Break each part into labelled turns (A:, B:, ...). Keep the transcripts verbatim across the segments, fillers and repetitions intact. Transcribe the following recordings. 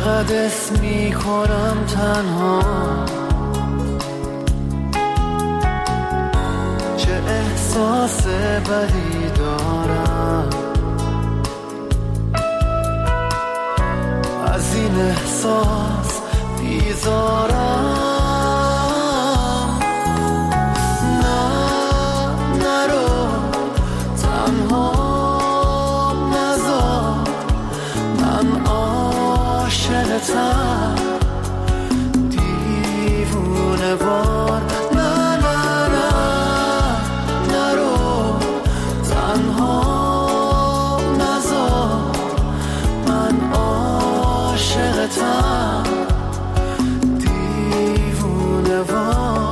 A: چقدر اسم میکنم تنها، چه احساس بدی دارم، از این احساس بیزارم. نه نرو تنها نذار، من عاشقتم دیوونه وار. نه نه نه نرو تنها نذار، من عاشقتم دیوونه وار.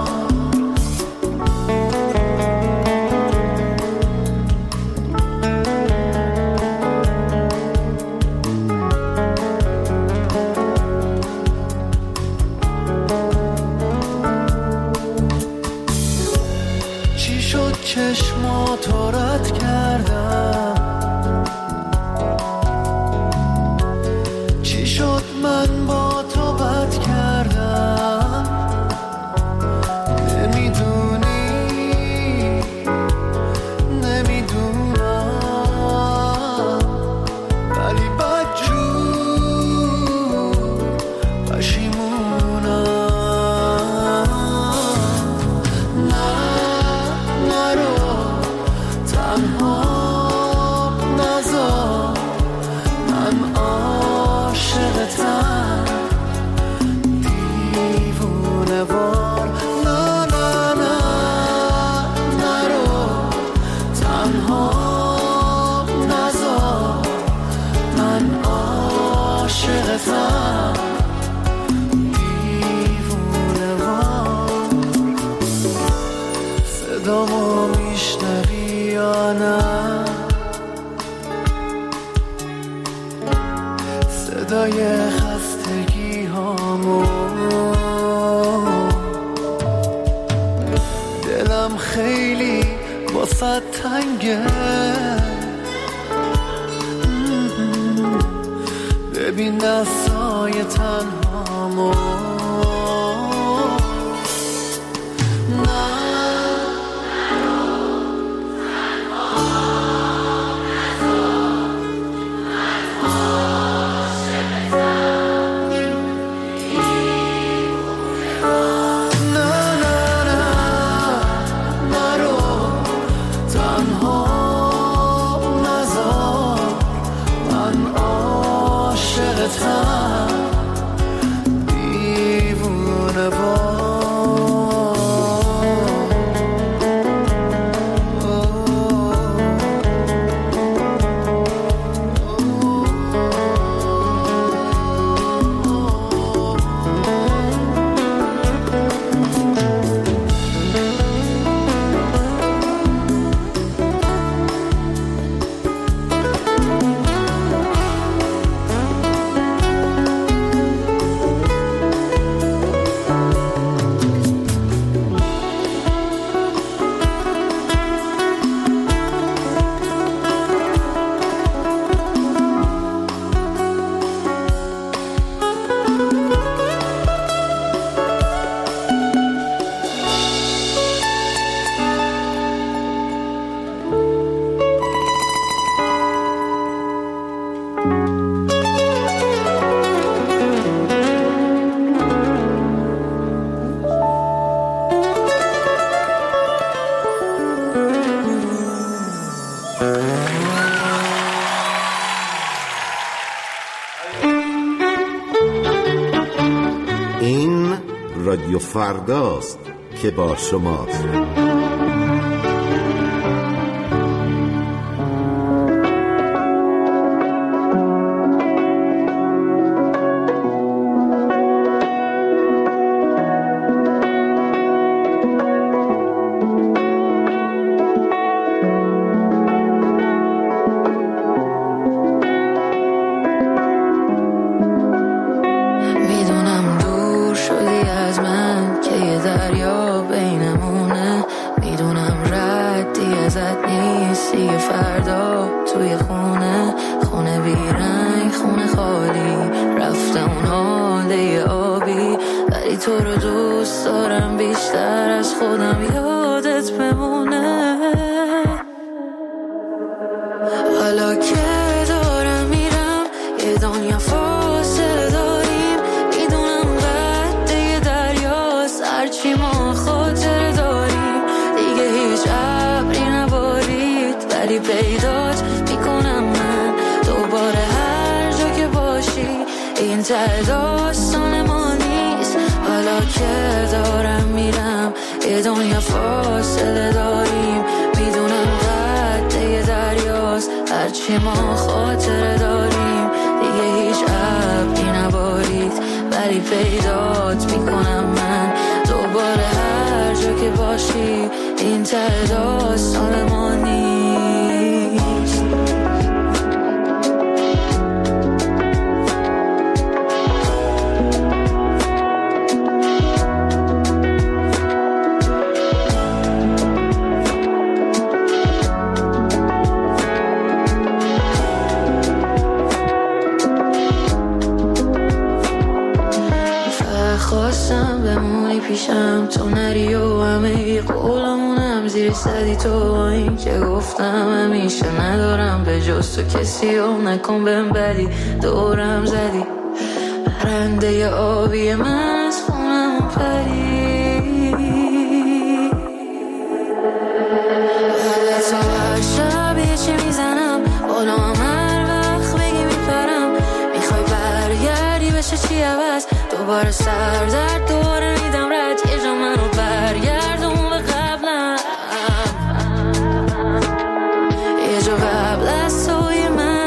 A: چشماتو رد کردم، چی شد من با تو بد کردم، نمیدونی نمیدونم، ولی بدجور پشیمونم. تنها نذار، من عاشقتم دیوونه وار. نه نه نه نرو تنها نذار، من عاشقتم دیوونه وار. صدامو میشنوی یا نه؟ صدای خستگی هامو، دلم خیلی واسه تنگه، ببین دستای تنهامو. نه دیوونه وار.
B: این رادیو فرداست که با شماست.
C: دارم بیشتر از خودم یادت بمونه. حالا که دارم میرم یه دنیا فاصله داریم، میدونم قده دریاست هرچی ما خاطر داریم، دیگه هیچ ابری نبارید ولی پیدات میکنم من دوباره هر جا که باشی. این ته داستان ما نیست، حالا که دارم میرم یه دنیا فاصله داریم، میدونم قده دریاست هرچی ما خاطره داریم، دیگه هیچ ابری نبارید ولی پیدات میکنم من دوباره هر جا که باشی. این ته داستان ما نیست. خواستم بمونی پیشم تو نری و همه قولمونم زیر صدی تو، این که گفتم همیشه ندارم به جز تو کسی و نکن بهم بدی، دورم زدی پرنده آبی من از خونم پری، بعد تا هر شب یه چی میزنم بالا هم هر وقت بگی میپرم، میخوای برگردی بشه چی عوض دوباره سر درد دوباره میدم رد، یه جا منو برگردون به قبلم، یه جا قبل از توی من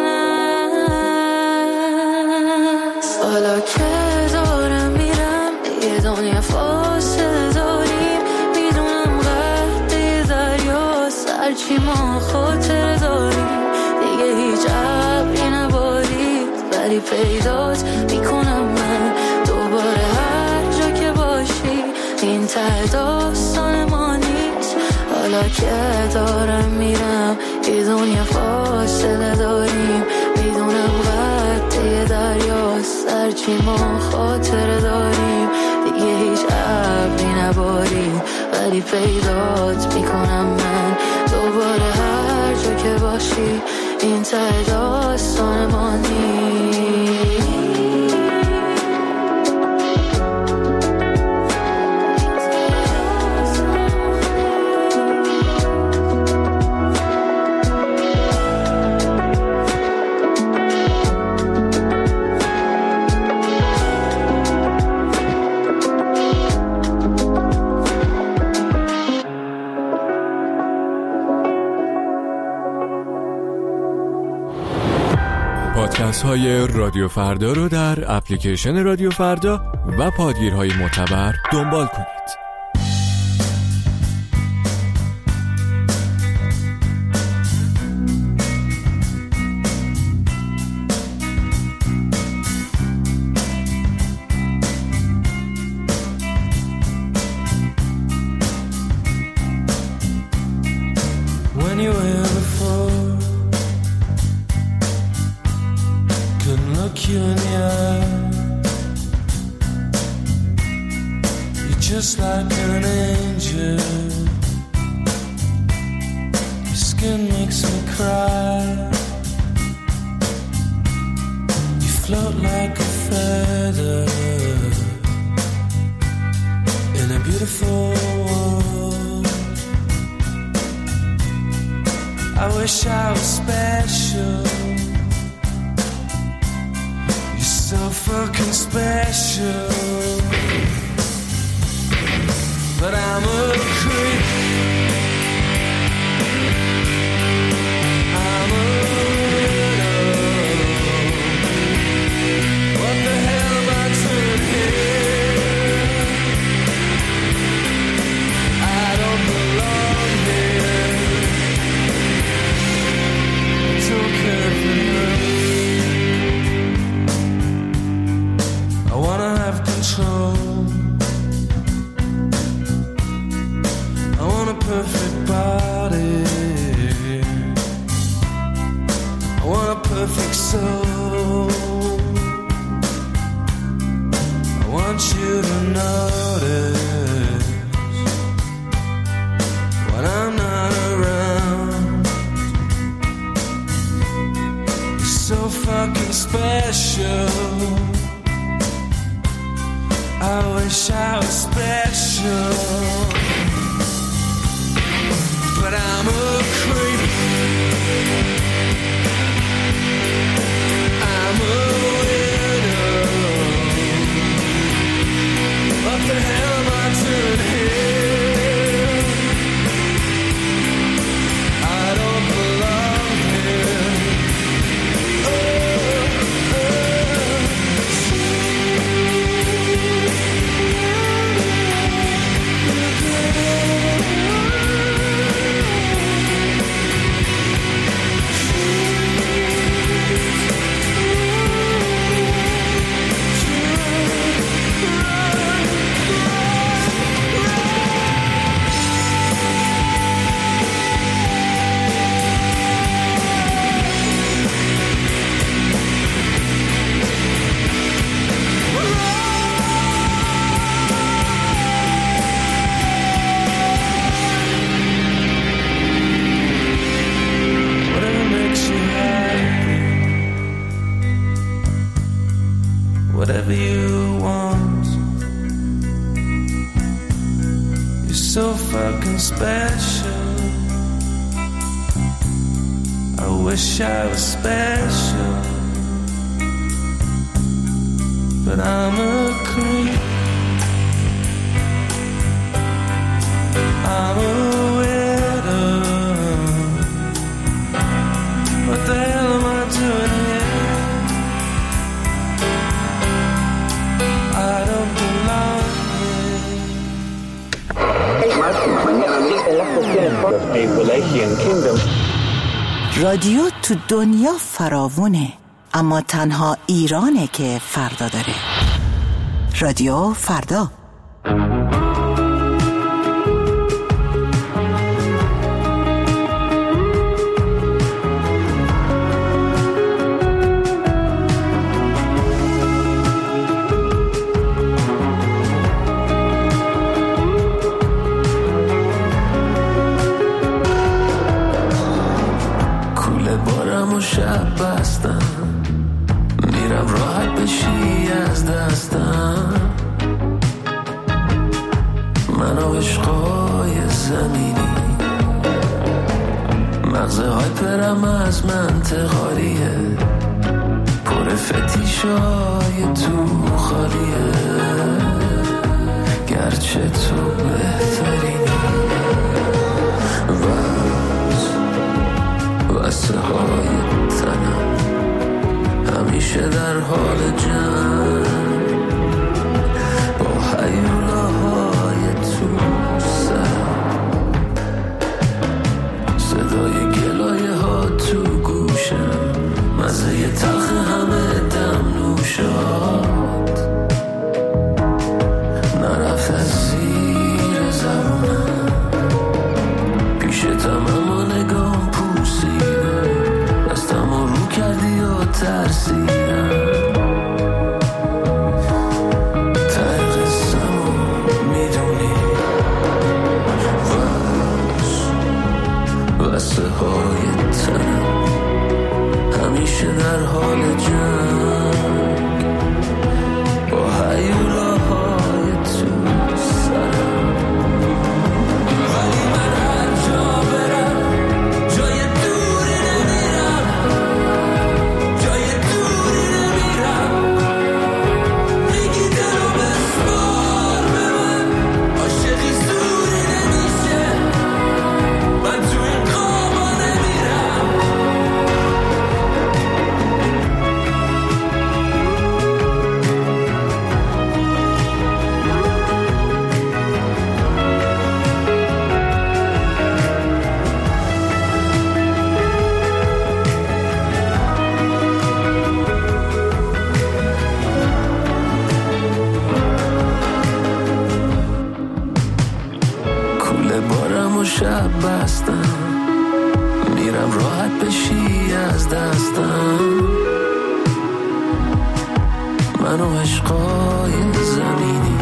C: هست. حالا که دارم میرم یه دنیا فاصله داریم، میدونم قده دریاست هرچی ما خاطره داریم، دیگه هیچ ابری نبارید ولی پیدات میکنم من دوباره هر جا که باشی. این ته داستان ما نیست، حالا که دارم میرم یه دنیا فاصله داریم، میدونم قده دریاست هرچی ما خاطره داریم، دیگه هیچ ابری نبارید ولی پیدات میکنم من دوباره هر جا که باشی. این ته داستان ما نیست.
D: پادکست های رادیو فردا رو در اپلیکیشن رادیو فردا و پادگیرهای معتبر دنبال کنید.
A: When you were here before, couldn't look you in the eye. You're just like an angel. Your skin makes me cry. You float like a feather in a beautiful world. I wish I was special. You're so fucking special. But I'm a creep. I'm a widow. What the hell am I doing here? I don't belong here. Don't care for you. I wanna have control. I want a perfect body. I want a perfect soul. I want you to notice
E: wish I was special, but I'm a creep. I'm a widow. What the hell am I doing here? I don't belong here. Oh, oh. Whatever you want, you're so fucking special. I wish I was special, but I'm a creep. I'm a widow. What the hell am I doing here?
F: رادیو تو دنیا فراوونه، اما تنها ایرانه که فردا داره. رادیو فردا.
E: شب بستم میرم راحت بشی از دستم، من و عشقای زمینی مغزه های پرم از منطقاریه، پر فتیشای تو خالیه، گرچه تو بهترینی واسه های تنم همیشه در حال جنگ با هیولاهای تو سرم، صدای گلایه ها تو گوشم، مزه تلخ همه دم نوشات نرفت از زیر زبونم، پیشتم اما نگام پوسیدم، دستم رو کردی و ترسیدم، ته قصه‌مو میدونی واسه های تنم همیشه در حال جنگ با هیولاهای تو سرم، ولی من هر جا برم جای دوری نمیرم، جای دوری نمیرم، میگی دلو بسپار به من، عاشقی زوری نمیشه، من تو این قابا نمیرم. کوله بارم و شب بستم میرم راحت بشی از دستم، من و عشقای زمینی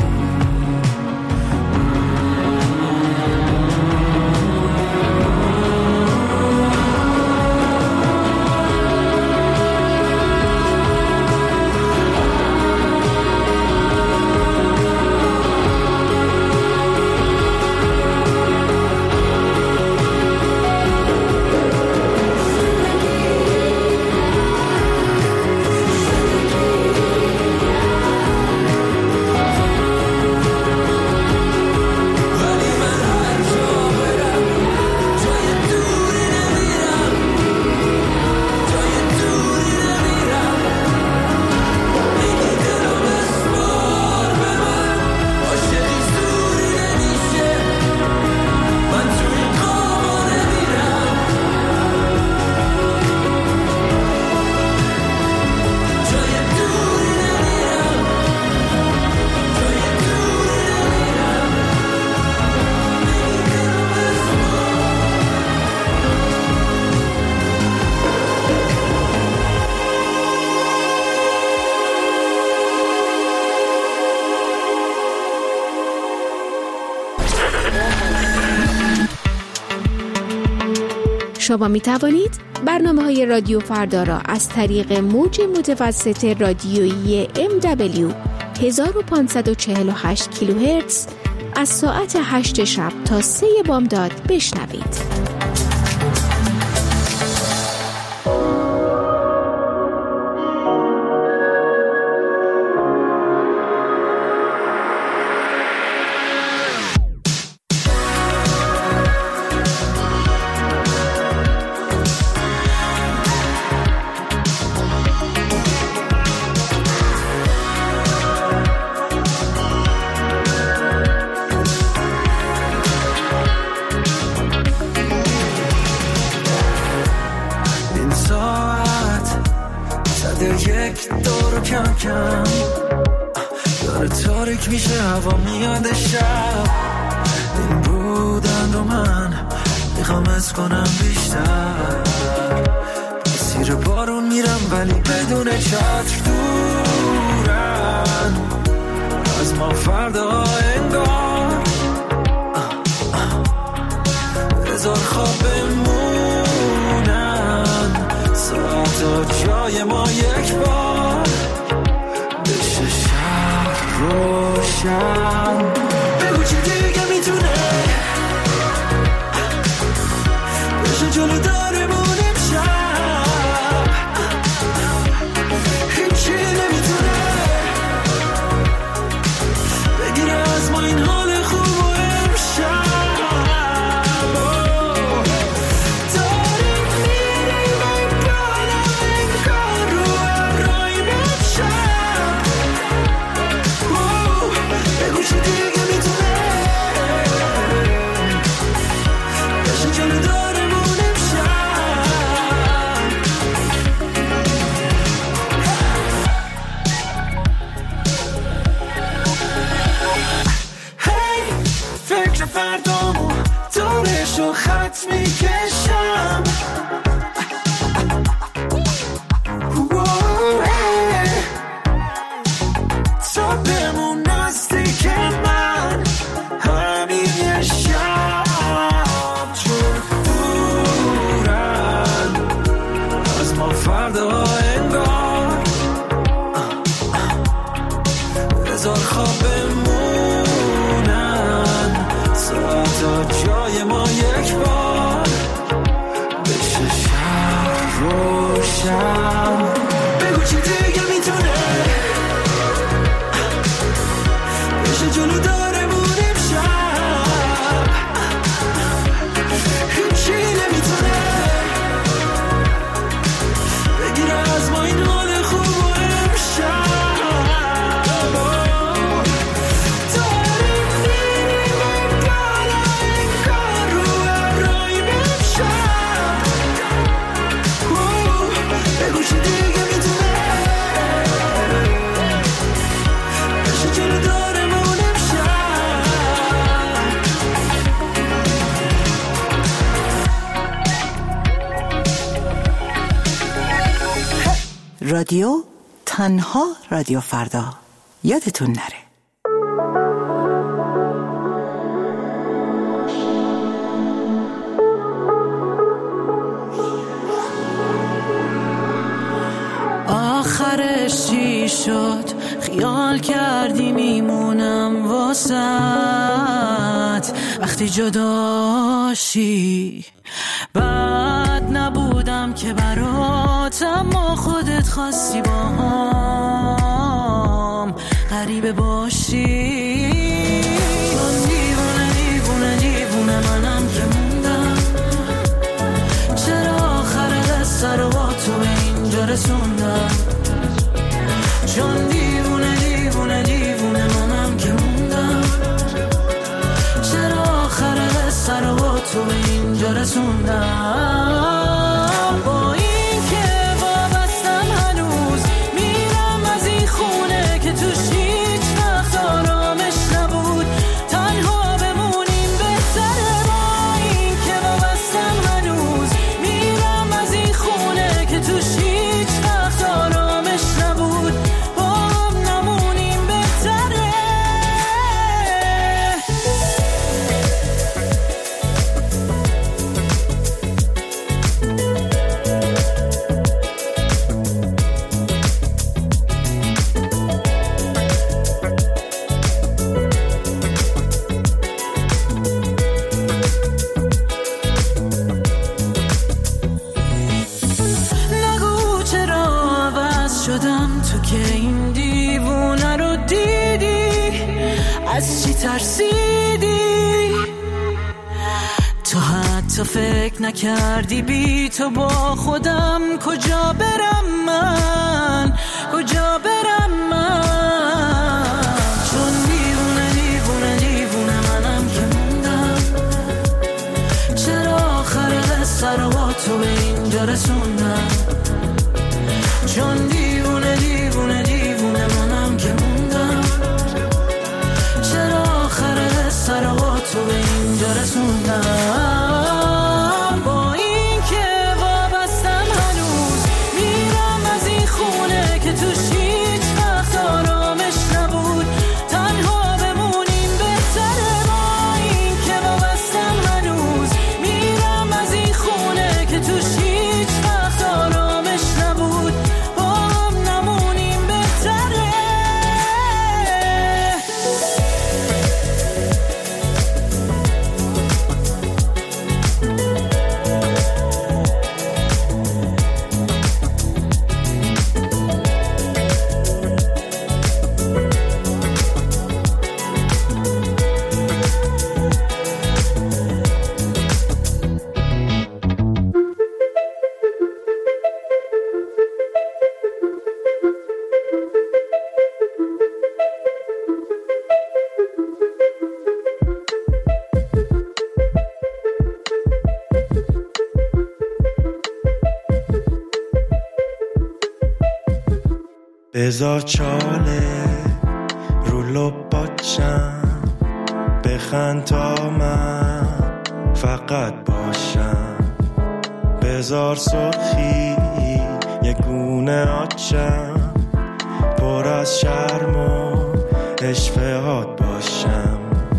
G: شما می توانید برنامه های رادیو فردا را از طریق موج متوسط رادیویی ام دبلیو هزار و پانصد و چهل و هشت کیلوهرتز از ساعت هشت شب تا سه بامداد بشنوید.
E: داره تاریک میشه هوا میاد شب این بودن رو من میخوام از کنم بیشتر مسیر بارون میرم ولی بدون چتر دورن از ما فردا انگار هزار خواب بمونن ساعتا جای ما یک بار بشه شب روشن بگو چی دیگه میتونه بشه جلو دارمون امشب هیچی نمیتونه بگیره از ما این حال خوب و امشب فردامو دورشو خط میکشم تا بمون نزدیک من همین یه شب چون دورن از ما فردا انگار هزار خواب تا جای ما یک بار بشه شب روشن بگو چی دیگه میتونه بشه جلو دارمون امشب هیچی نمیتونه بگیره از ما این حال خوب و امشب
F: رادیو تنها رادیو فردا یادتون نره.
A: آخرش چی شد خیال کردی میمونم واسط وقتی جداشی بد نبودم که برات اما خودت خواستی با هم غریبه باشی چون دیوونه دیوونه دیوونه منم که موندم چرا آخر دست رو با تو اینجا رسوندم چون دیوونه دیوونه دیوونه منم که موندم چرا آخر دست رو با تو اینجا رسوندم با این که وابستم هنوز میرم از این خونه که توش هیچ وقت آرامش نبود تنها بمونیم بهتره با این که وابستم هنوز میرم از این خونه که توش هیچ وقت آرامش نبود با هم نمونیم بهتره از چی ترسیدی؟ تو حتی فکر نکردی بی تو با خودم کجا برم من، کجا برم من؟ چون دیوونه دیوونه دیوونه منم که موندم، چرا آخر قصه رو با تو به اینجا رسوندم؟ چون دیوونه دیوونه دیوونه منم که موندم، چرا آخر قصه رو با تو به اینجا رسوندم؟ با این که وابستم هنوز میرم از این خونه که توش هیچ وقت آرامش نبود، تنها بمونیم بهتره. با این که وابستم هنوز میرم از این خونه که توش هیچ وقت آرامش نبود، با هم نمونیم بهتره.
H: بذار چاله رو لباتشم، بخند تا من فقط باشم. بذار سرخی یه گونه آتشم، پر از شرم و اشفهات باشم.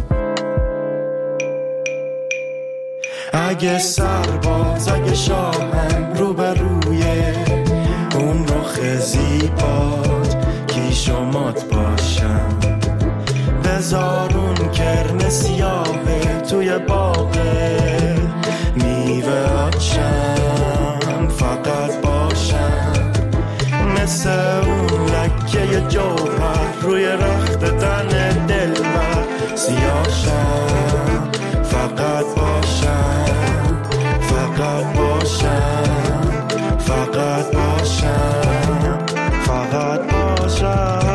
H: اگه سرباز اگه شاهم رو به روی اون رخ زیبات کیش و مات باشم. بذار اون کرم سیاهه توی باغه میوه آتشم فقط باشم. مثل اون لکه جوهر روی رخت تن دلبر سیاهشم فقط باشم، فقط باشم، فقط باشم، فقط باشم.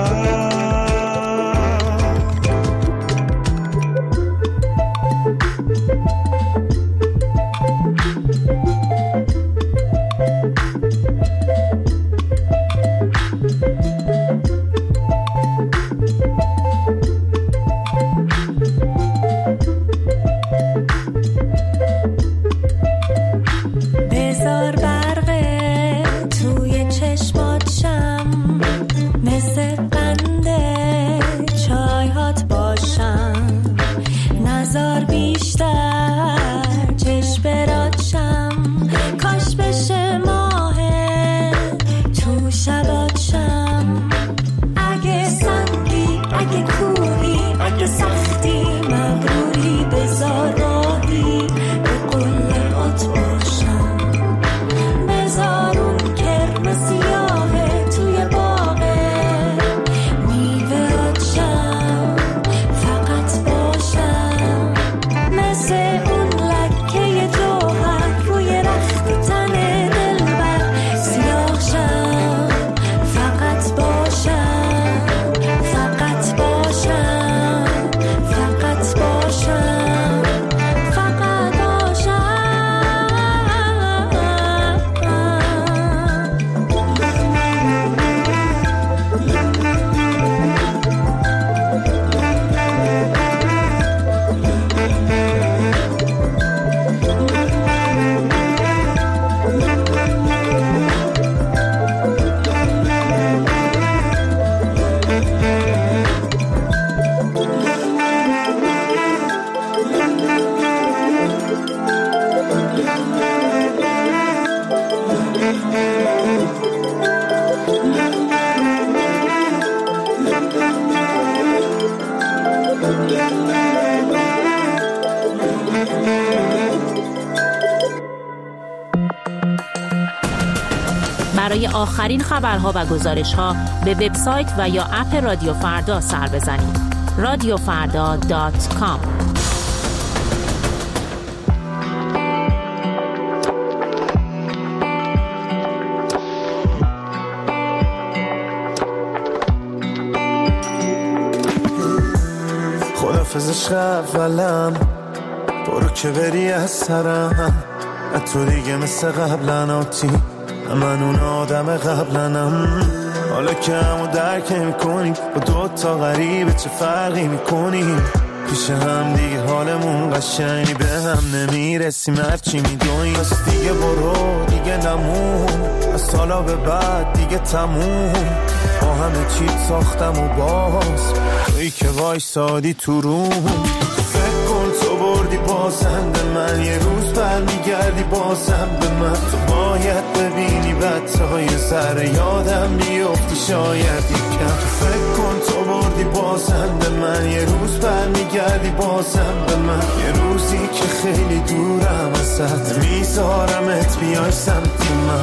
I: برای آخرین خبرها و گزارش‌ها به وبسایت و یا اپ رادیو فردا سر بزنید. رادیو فردا دات کام.
H: خدافزش اولم برو که بری از سرم، تو دیگه مثل قبلن آتی من اون آدم قبلنم. حالا که همو درک میکنیم با دوتا غریبه چه فرقی میکنیم، پیش هم دیگه حالمون قشنگی به هم نمیرسیم هرچی میدونیم. بس دیگه برو دیگه نمون، از سالا به بعد دیگه تموم، با همه چی ساختم و باز تویی که وایسادی تو روم. فکر کن تو بردی بازم به من، یه روز برمیگردی بازم به من. تو باید ببینی بعد تا یه ذره یادم بیفتی شاید یکم. تو فکر کن تو بردی بازم به من، یه روز برمیگردی بازم به من. یه روزی که خیلی دورم ازت میذارمت بیای سمت من.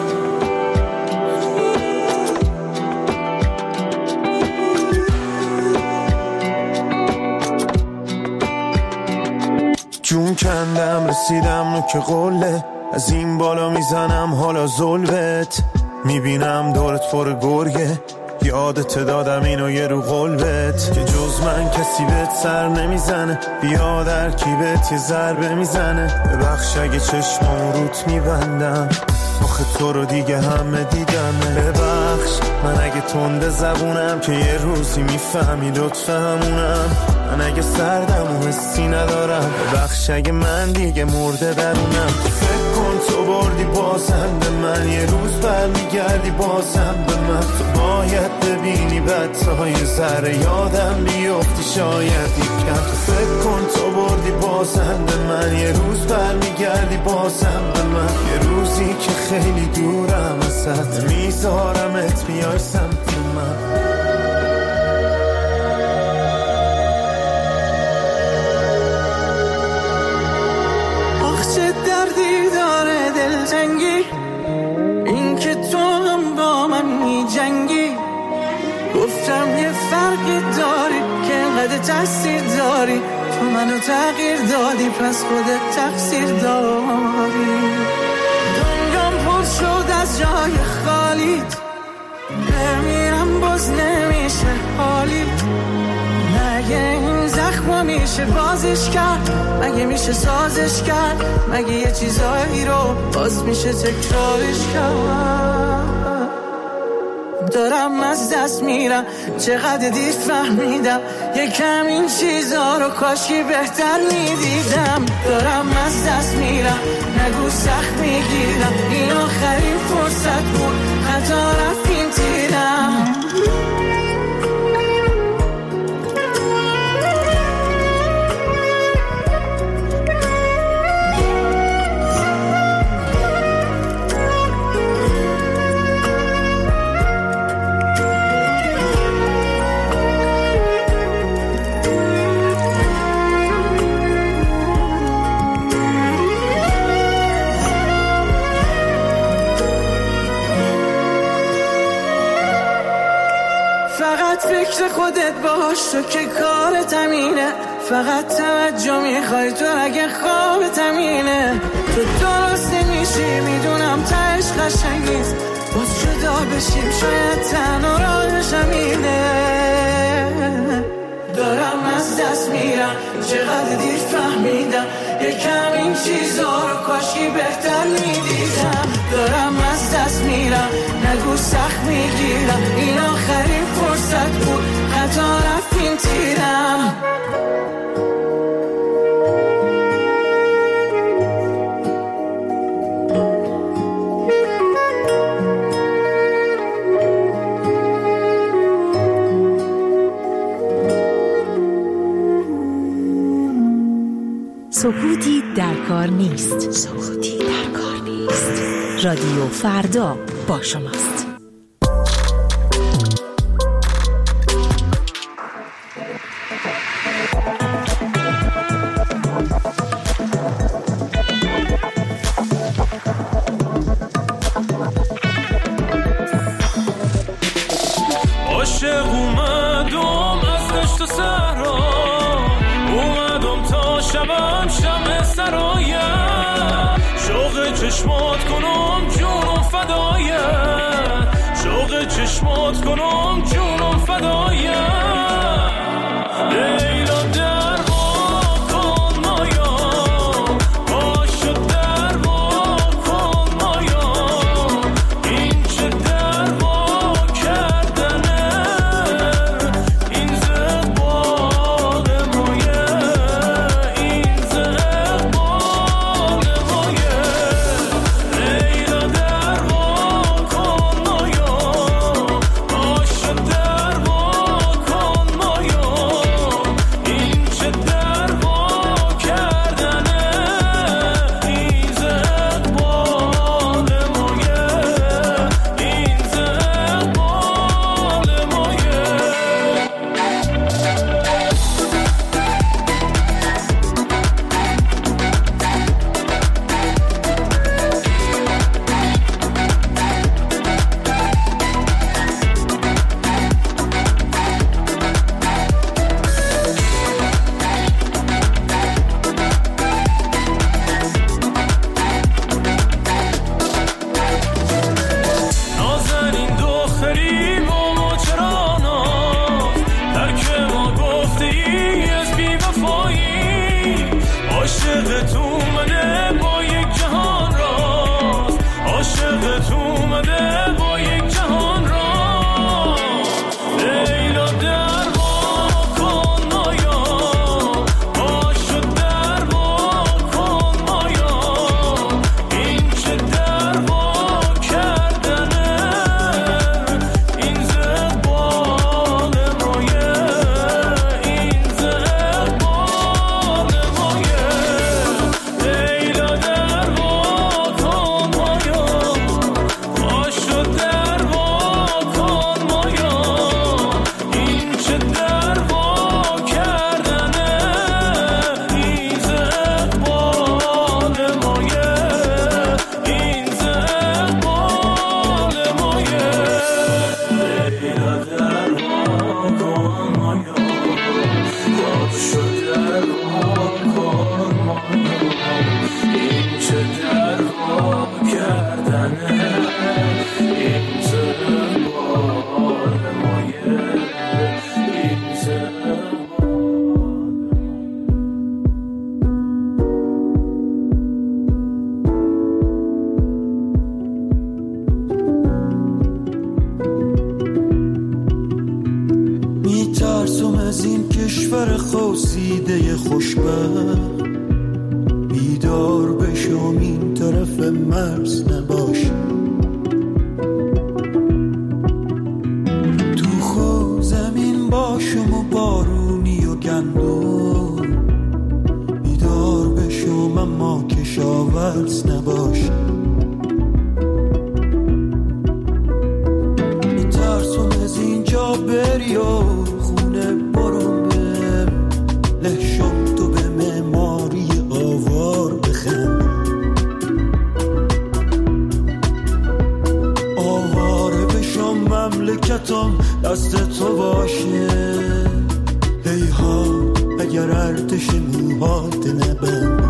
H: جون کندم رسیدم نوک قله، از این بالا میزنم حالا ظلمت. میبینم دورت پر گرگه، یادت دادم اینو یه رو قلبت که جز من کسی بهت سر نمیزنه. بیا در کیبت یه ضربه میزنه، ببخش اگه چشمامو روت میبندم، آخه تو رو دیگه همه دیدم. ببخش من اگه تنده زبونم که یه روزی میفهمی لطف همونم. من اگه سردم و حسی ندارم، ببخش اگه من دیگه مرده درونم. فکر کن تو بردی بازم به من، یه روز برمیگردی بازم به من. تو باید ببینی بعد تا یه ذره یادم بیفتی شاید یکم. تو فکر کن تو بردی بازم به من، یه روز برمیگردی بازم به من. یه روزی که خیلی دورم ازت میذارمت بیای سمت من.
A: دردی داره دلتنگی، این که تو هم با من می جنگی. گفتم یه فرقی داری که انقدر تاثیر داری، تو منو تغییر دادی پس خودت تقصیر داری. دنیام پر شد از جای خالیت، بمیرم باز نمیشه حالیت. مگه این زخم میشه بازش کرد، مگه میشه سازش کرد، مگه یه چیزایی رو باز میشه تکرارش کرد. دارم از دست میرم چقدر دیر فهمیدم، یکم این چیزا رو کاشکی بهتر میدیدم. دارم از دست میرم نگو سخت میگیرم، این آخرین فرصت بود خطا رفتیم تیرم. فکر خودت باش تو که کارت همینه، فقط توجه میخوای تو اگه خوابت همینه. تو درست نمیشی میدونم تهش قشنگ نیست، باز جدا بشیم شاید تنها راهش همینه. دارم از دست میرم چقدر دیر فهمیدم، یکم این چیزا رو کاشکی بهتر میدیدم. دارم از دست میرم نگو سخت میگیرم، این آخرین فرصت بود خطا رفتیم تیرم.
J: سکوتی در کار نیست. سکوتی در کار نیست. رادیو فردا با شماست.
A: عاشق اومدم از دشت و سر
E: کنم جونم فدایت، شوق چشمات کنم جونم فدایت. لیلا در وا کن مایا، باشو در وا کن مایا، این چه در وا کردنه، این زقبال مایه، این زقبال مایه. لیلا در وا کن مایا، باشو در وا کن مایا، این چه در وا کردنه، این زقبال مایه، این زقبال مایه. نازنین دختری با ماجرانا، ترک ما گفته ای از بی وفایی، عاشق تو اومده با یک جهان راست، عاشق تو اومده با یک جهان راست. لیلا در وا کن مایا، باشو در وا کن مایا، این چه در وا کردنه، این زقبال مایه، این زقبال مایه. لیلا در وا کن مایا، باشو در وا کن مایا، این چه در وا کردنه، این زقبال مایه، این زقبال مایه. لیلا در وا کن مایا، باشو در وا کن مایا، این چه در وا کردنه، این زقبال مایه، این زقبال. میترسم از این کشور خوصیده خوشبخت، بیدار بشم این طرف مرز نباشه، تو خود زمین باشم و بارونی و گندم، بیدار بشم اما کشاورز نباشه. میترسم از اینجا بری و خونه برم بر، لحشم تو به معماری آوار بخند، آواره بشم مملکتم دست تو باشه، هیها اگر ارتش موهات نبند.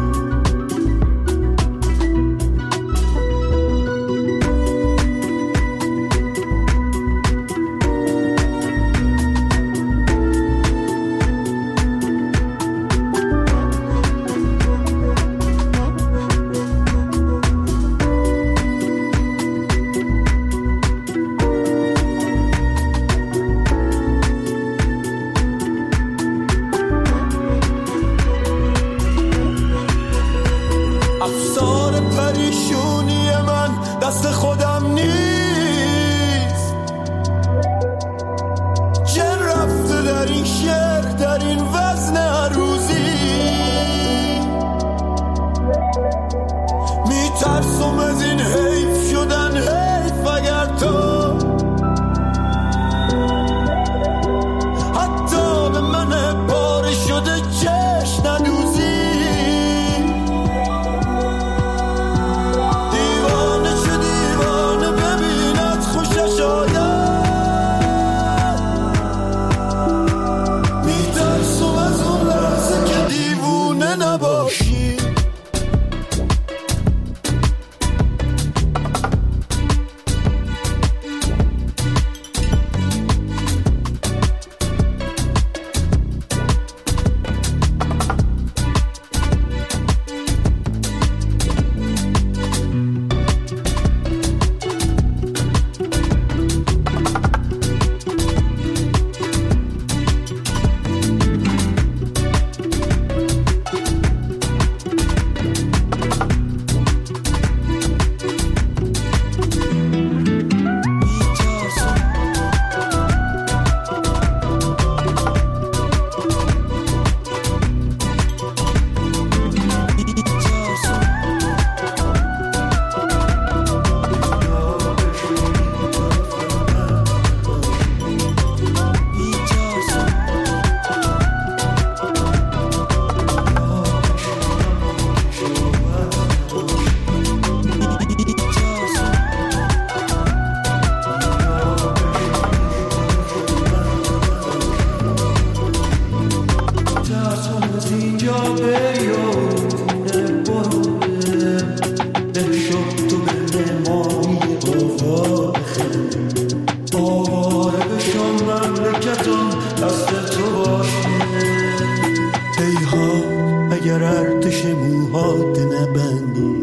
K: در ارتش موهات نبندی.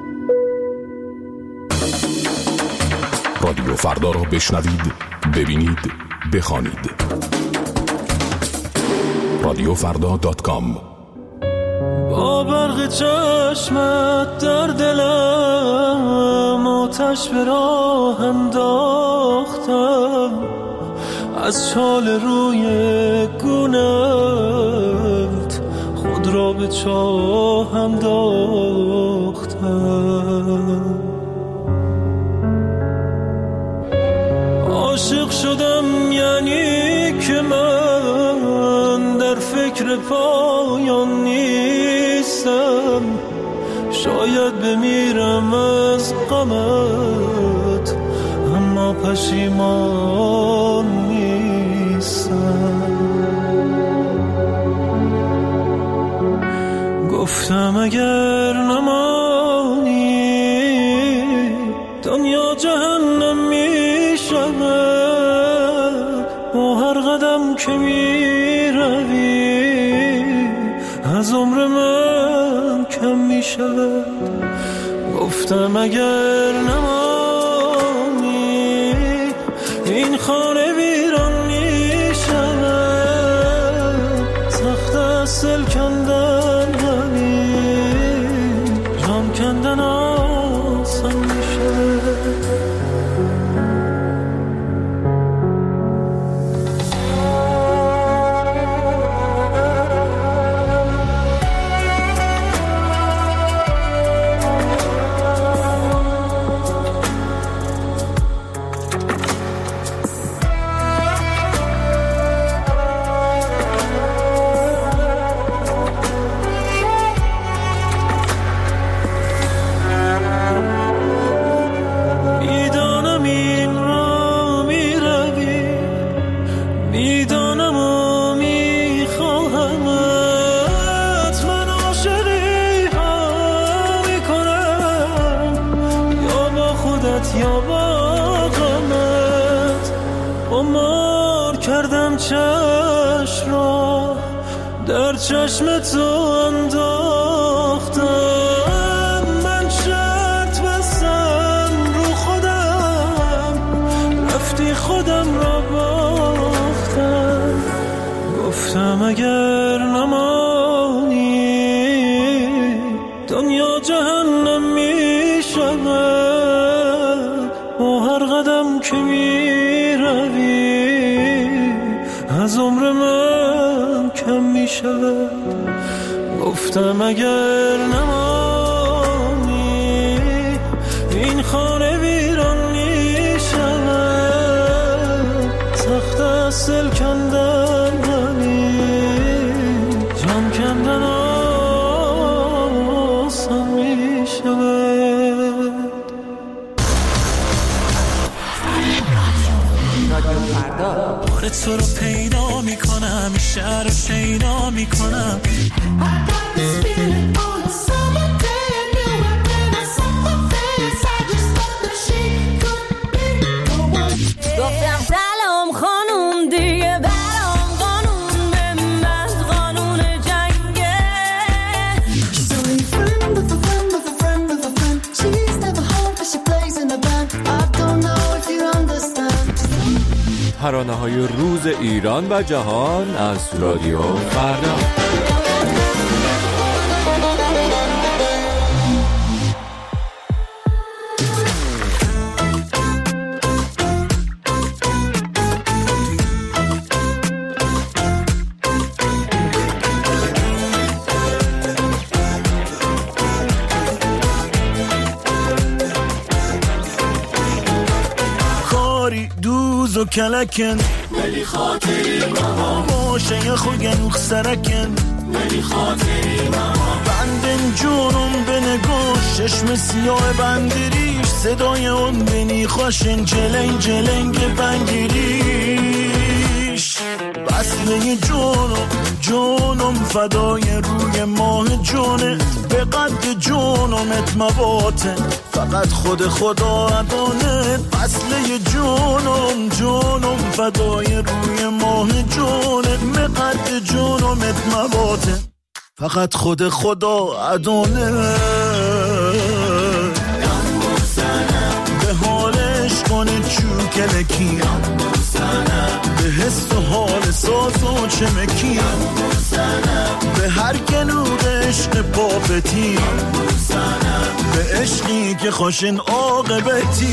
L: رادیو فردا رو بشنوید، ببینید، بخوانید. رادیو فردا دات کام.
E: با برق چشمت در دلم آتش به راه انداختم، از چال روی گونت خود را به چاه انداختم. عاشق شدم یعنی که من در فکر پایان نیستم، شاید بمیرم از غمت اما پشیمان نیستم. گفتم اگر نمانی دنیا جهنم می شود، با هر قدم که می روی از عمر من کم می شود. گفتم اگر نمانی این خانه ویران می شود، سخت است دل کندن ولی جان کندن آسان می شود. چشم تو انداختم، من شرط بستم رو خودم، رفتی خودم را باختم. گفتم اگر نمانی دنیا جهنم می شود، با هر قدم که می روی از عمر من کم می شود. گفتم اگر نمانی این خانه ویران می شود، سخت است دل کندن ولی جان کندن آسان می شود. بار تو رو پیدا می کنم، شهر رو شیدا می کنم.
A: گفتم سلام خانوم دیگه برام قانون به من قانون جنگه.
M: She's only friend of a friend of a friend of a friend. She's never home but she plays in a band. I don't know if you understand.
D: ترانه‌های روز ایران و جهان از رادیو فردا.
K: و کلکن
E: ولی خاطری ماما
K: باشه یا خو گنوخ سرکن
E: ولی خاطری ماما
K: بندن جونم به نگوش چشم سیاه بندریش صدای اون بینی خوشن جلنگ جلنگ بنگیریش بسله جونم جونم فدای روی ماه جونه به قد جونمت مباطن فقط خود خدا ادانه بسله جونم جونم فدای روی ماه جونه به قد جونمت مباطن فقط خود خدا عدونه به حالش کنه چوکلکی به حس و حال ساز و چمکی به هر گلوغ عشق پاپتی به عشقی که خوشن عاقبتی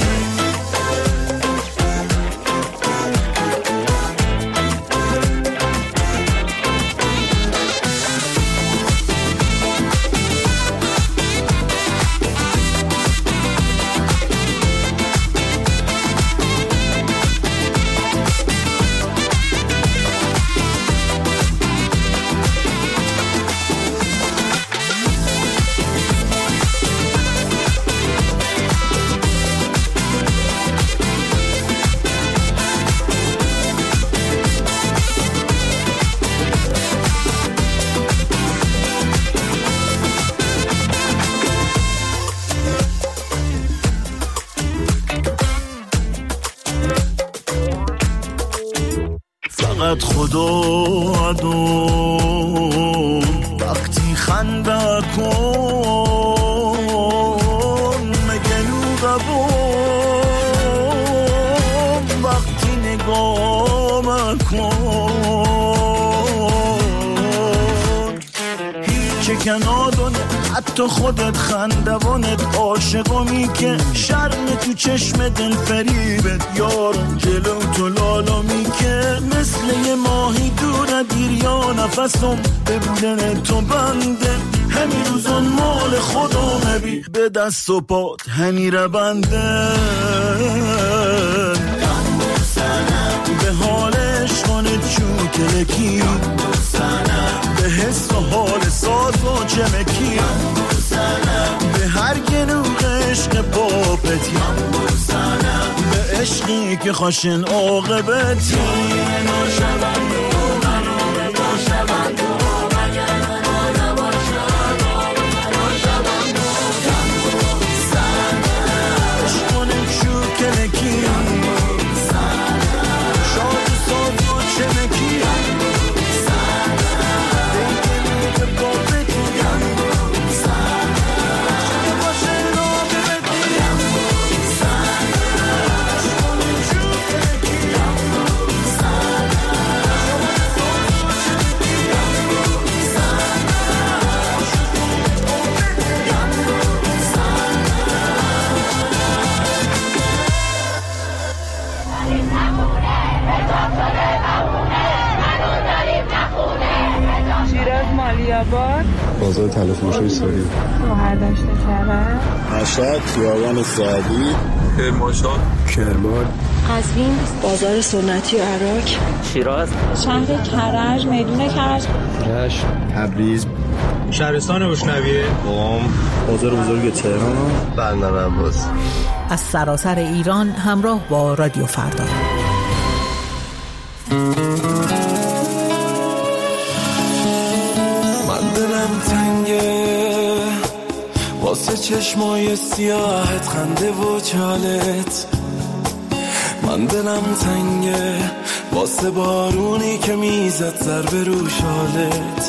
K: فقط خدا عدو وقتی خنده کن مگنو قبول وقتی نگاه مکن هیچ کنادونه حتی خودت خندوانت عاشقمی که شرم تو چشم دل فریبت یارم جلو تو لالامی که مثل یه ماهی دور دیر یا نفسم به بودن تو بنده همین روزان مال خدا نبی به دست و پات همیره بنده به حالش کنه چوکلکی به حس و حال ساز و چمکی به هر گلوغ عشق پاپتی به عشقی که خوشن عاقبتی
N: بازار تلفروشی ساری
O: بهرداشت کرد
N: مشهد خیابان سعدی کرمانشاه کرمان
O: قزوین
P: بازار سنتی عراق
O: شیراز شهر کرج میدون کرج
N: رشت تبریز
Q: شهرستان روشنویه
N: قم بازار بزرگ تهران بندر عباس
F: از سراسر ایران همراه با رادیو فردا.
E: واسه چشمای سیاحت خنده و چالت من دلم تنگه واسه بارونی که میزد ضربه رو شالت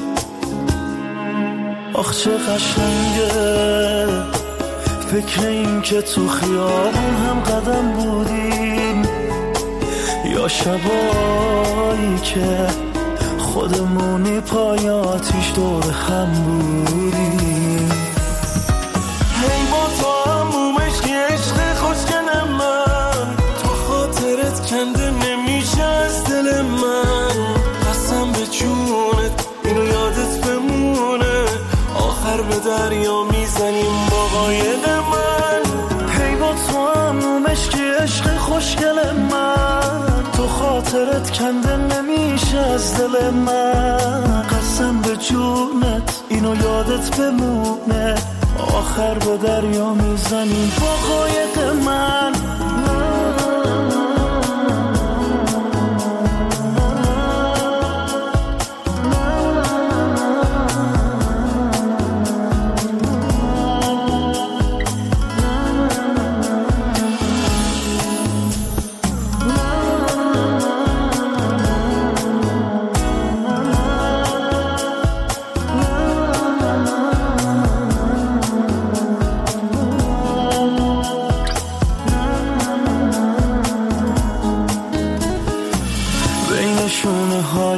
E: آخ چه قشنگه فکر این که تو خیابون هم قدم بودیم یا شبایی که خودمونی پای آتیش دور هم بودیم هی با تو همومش که عشق خوشگل من تو خاطرت کنده نمیشه از دل من قسم به جونت اینو یادت بمونه آخر به دریا میزنیم با قایق من هی با تو همومش که عشق خوشگل من تو خاطرت کنده نمیشه از دل من قسم به جونت اینو یادت بمونه آخر به دریا میزنیم با قایق من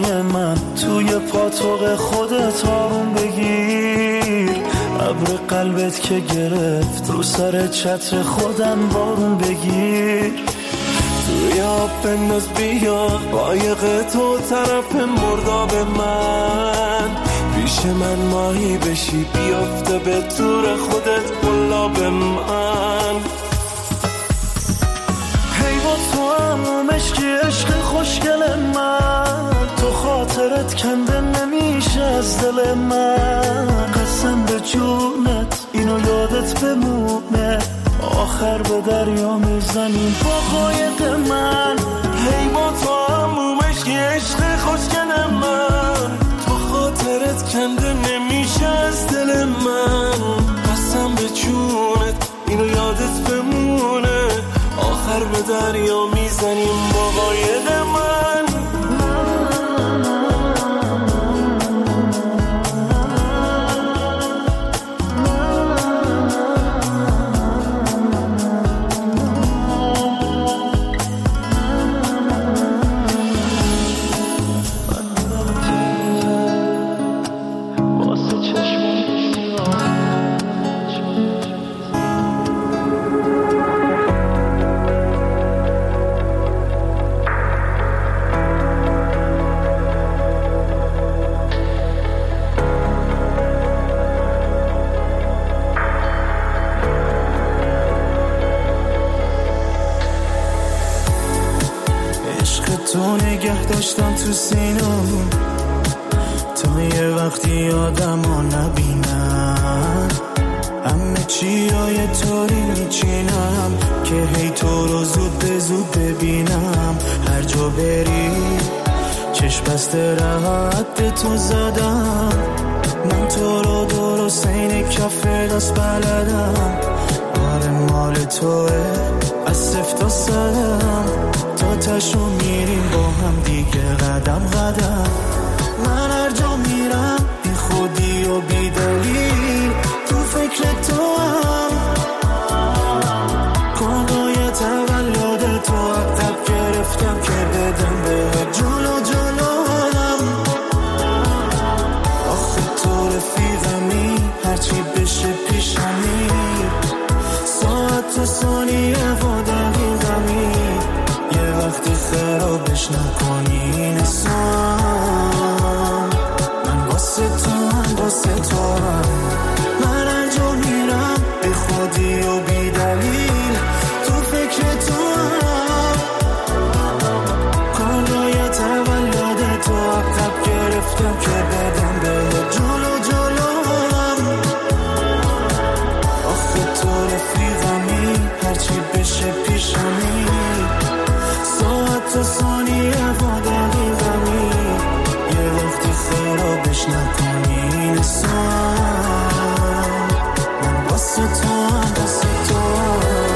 E: جون من توی پاتوق خودت آروم بگیر. ابر قلبت که گرفت رو سر چتر خودم بارون بگیر. توی آب بنداز بیا قایق تو طرف مرداب من. پیش من ماهی بشی بیافته به طور خودت قلاب من. هی با تو هم عشقی عشق خوشگل من. تو خاطرت کنده نمیشه از دل من. قسم به جونت اینو یادت بمونه. آخر به دریا میزنیم با قایق من. هی با تو هم عشقی عشق خوشگل من. تو خاطرت کنده نمیشه از دل من. قسم به جونت اینو یادت بمونه. آخر به دریا میزنیم با قایق من. تو نگه داشتم تو سینم تا یه وقتی آدم ها نبینم. همه چی های طوری میچینم که هی تو رو زود به زود ببینم. هر جا بری چشم بسته راحت تو زدم. من تو رو درست این کف دست بلدم. آره مال توه از صفر تا صدم. تا تشو میریم با هم دیگه قدم قدم. من هر جا میرم بی خودی و بی دلیل تو فکر تو هم. کانای تولد تو عقب گرفتم که بدم به جلو جلو هم. آخه تو رفیقمی هرچی بشه پیشمی. ساعت و ثانیه و دقیقمی. یه وقتی خرابش نکنی این سام. من واسه تو هم واسه تو هم. من هر جا میرم بی خودی و بی دلیل تو فکر تو هم. کالای تولد تو عقب گرفتم که بدم به جلو جلو هم. آخه تو رفیقمی هرچی بشه پیشمی. ساعت و ثانیه و دقیقمی. یه وقتی خرابش نکنی این سام. من واسه تو هم واسه تو هم.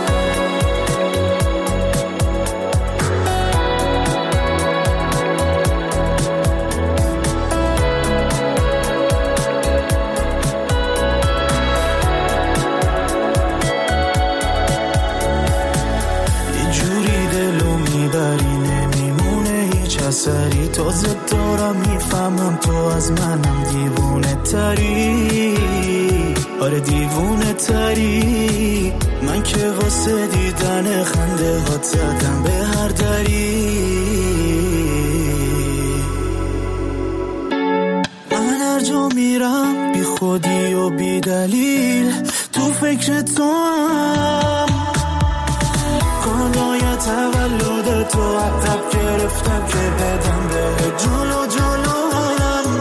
E: سری تازه دارم میفهمم تو از منم دیوونه تری. آره دیوونه تری. من که واسه دیدن خنده ها زدم به هر دری. من هر جا میرم بی خودی و بی دلیل تو فکر تو هم. کالای تولد تو عقب گرفتم که بدم به جلو جلو هم.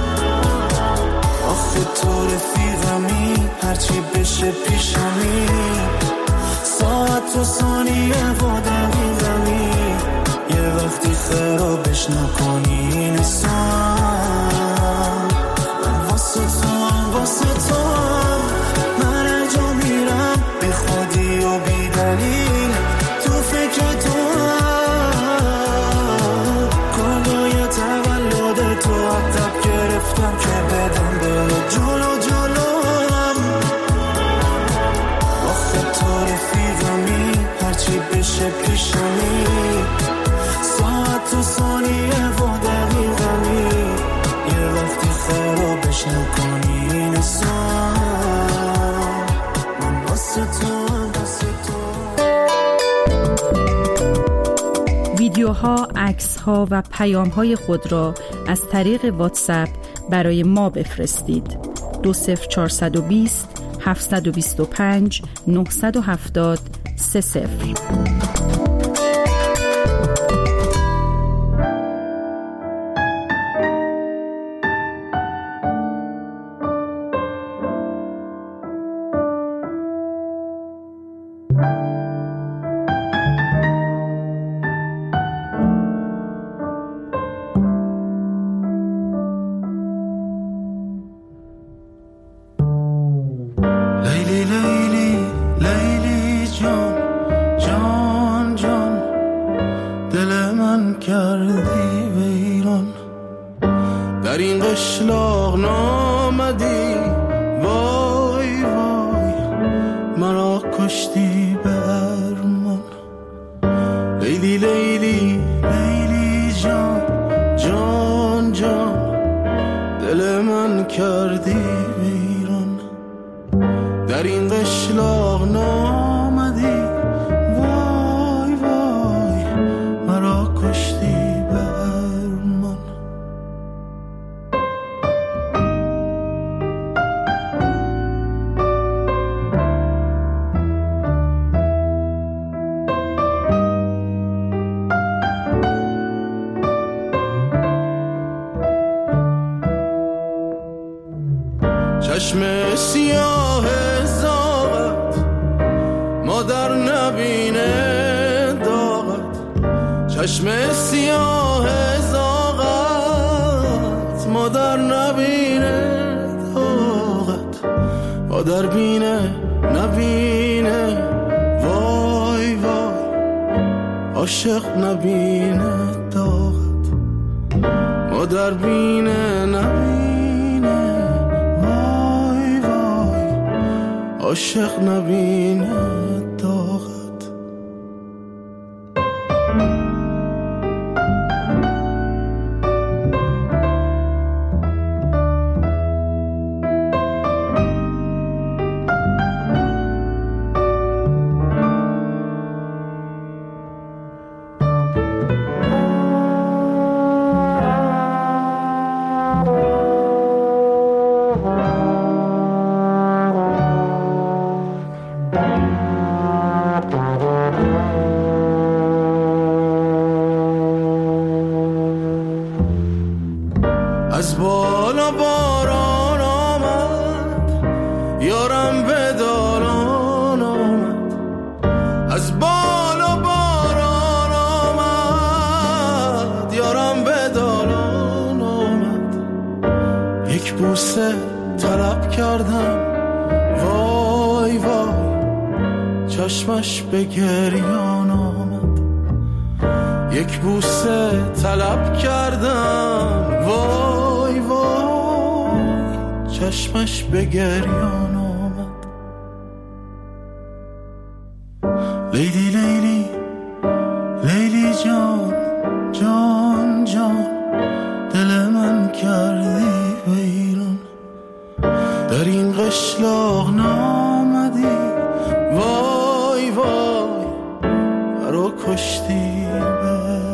E: آخه تو رفیقمی هرچی بشه پیشمی. ساعت و ثانیه و دقیقمی. یه وقتی خرابش نکنی این سام. من واسه تو هم واسه تو هم. من هر جا میرم بی خودی و بی دلیل تو فکر تو هم. کالای تولد تو عقب گرفتم که بدم به جلو جلو هم. آخه تو رفیقمی هرچی بشه پیشمی. ساعت و ثانیه و
R: ها، عکس ها و پیام های خود را از طریق واتساپ برای ما بفرستید. دو صفر چهارصد و بیست هفتصد و بیست و پنج نهصد و هفتاد سه صفر.
S: چشم سیاه زاغت مادر نبینه داغت، چشم سیاه زاغت مادر نبینه داغت، مادر بینه نبینه وای وای عاشق نبینه داغت، مادر بینه نبینه عاشق نبینه داغت. از بالا باران آمد یارم به دالان آمد، از بالا باران آمد یارم به دالان آمد، یک بوسه طلب کردم وای وای چشمش به گریان آمد، یک بوسه طلب کردم وای وای چشمش به گریان آمد. لیلی لیلی لیلی جان جان جان دل من کردی ویران، در این قشلاق نامدی وای وای مرا کشتی به